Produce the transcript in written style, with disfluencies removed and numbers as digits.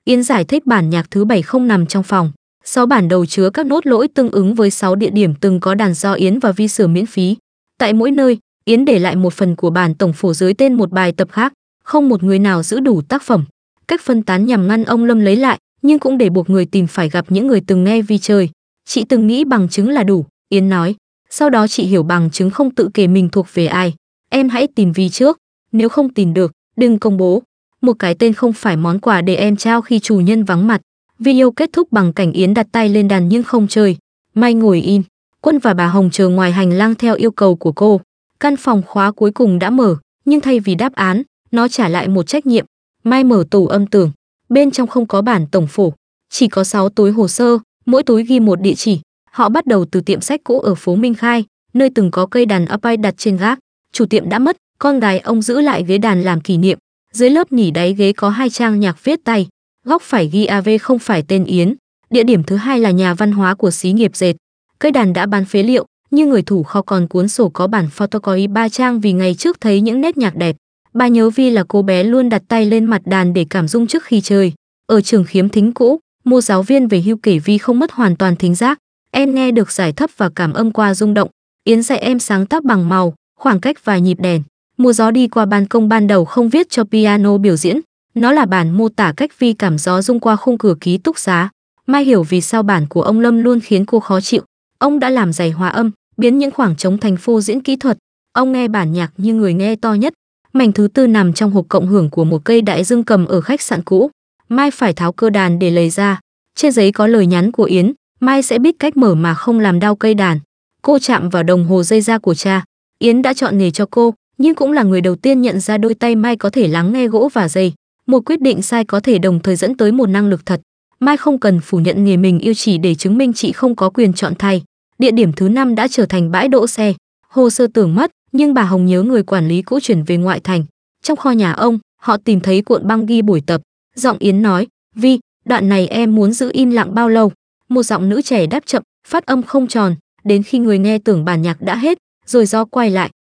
Yến giải thích bản nhạc thứ 7 không nằm trong phòng. 6 bản đầu chứa các nốt lỗi tương ứng với 6 địa điểm từng có đàn do Yến và Vi sửa miễn phí. Tại mỗi nơi, Yến để lại một phần của bản tổng phổ dưới tên một bài tập khác, không một người nào giữ đủ tác phẩm. Cách phân tán nhằm ngăn ông Lâm lấy lại, nhưng cũng để buộc người tìm phải gặp những người từng nghe Vi chơi. Chị từng nghĩ bằng chứng là đủ, Yến nói. Sau đó chị hiểu bằng chứng không tự kể mình thuộc về ai. Em hãy tìm Vi trước, nếu không tìm được, đừng công bố. Một cái tên không phải món quà để em trao khi chủ nhân vắng mặt. Video kết thúc bằng cảnh Yến đặt tay lên đàn nhưng không chơi. Mai ngồi im. Quân và bà Hồng chờ ngoài hành lang theo yêu cầu của cô. Căn phòng khóa cuối cùng đã mở, nhưng thay vì đáp án, nó trả lại một trách nhiệm. Mai mở tủ âm tường. Bên trong không có bản tổng phổ, chỉ có 6 túi hồ sơ, mỗi túi ghi một địa chỉ. Họ bắt đầu từ tiệm sách cũ ở phố Minh Khai, nơi từng có cây đàn upright đặt trên gác. Chủ tiệm đã mất, con gái ông giữ lại ghế đàn làm kỷ niệm. Dưới lớp nỉ đáy ghế có 2 trang nhạc viết tay, góc phải ghi AV không phải tên Yến. Địa điểm thứ 2 là nhà văn hóa của xí nghiệp dệt. Cây đàn đã bán phế liệu, nhưng người thủ kho còn cuốn sổ có bản photocopy 3 trang vì ngày trước thấy những nét nhạc đẹp. Bà nhớ Vi là cô bé luôn đặt tay lên mặt đàn để cảm dung trước khi chơi. Ở trường khiếm thính cũ, một giáo viên về hưu kể Vi không mất hoàn toàn thính giác. Em nghe được giải thấp và cảm âm qua rung động. Yến dạy em sáng tác bằng màu, khoảng cách và nhịp đèn. Mùa gió đi qua ban công ban đầu không viết cho piano biểu diễn. Nó là bản mô tả cách Vi cảm gió rung qua khung cửa ký túc xá. Mai hiểu vì sao bản của ông Lâm luôn khiến cô khó chịu. Ông đã làm giày hòa âm, biến những khoảng trống thành phô diễn kỹ thuật. Ông nghe bản nhạc như người nghe to nhất. Mảnh thứ tư nằm trong hộp cộng hưởng của một cây đại dương cầm ở khách sạn cũ. Mai phải tháo cơ đàn để lấy ra. Trên giấy có lời nhắn của Yến, Mai sẽ biết cách mở mà không làm đau cây đàn. Cô chạm vào đồng hồ dây da của cha. Yến đã chọn nghề cho cô, nhưng cũng là người đầu tiên nhận ra đôi tay Mai có thể lắng nghe gỗ và dây. Một quyết định sai có thể đồng thời dẫn tới một năng lực thật. Mai không cần phủ nhận nghề mình yêu chỉ để chứng minh chị không có quyền chọn thay. Địa điểm thứ 5 đã trở thành bãi đỗ xe. Hồ sơ tưởng mất, nhưng bà Hồng nhớ người quản lý cũ chuyển về ngoại thành. Trong kho nhà ông, họ tìm thấy cuộn băng ghi buổi tập. Giọng Yến nói, Vi, đoạn này em muốn giữ im lặng bao lâu? Một giọng nữ trẻ đáp chậm, phát âm không tròn, đến khi người nghe tưởng bản nhạc đã hết, rồi do quay lại.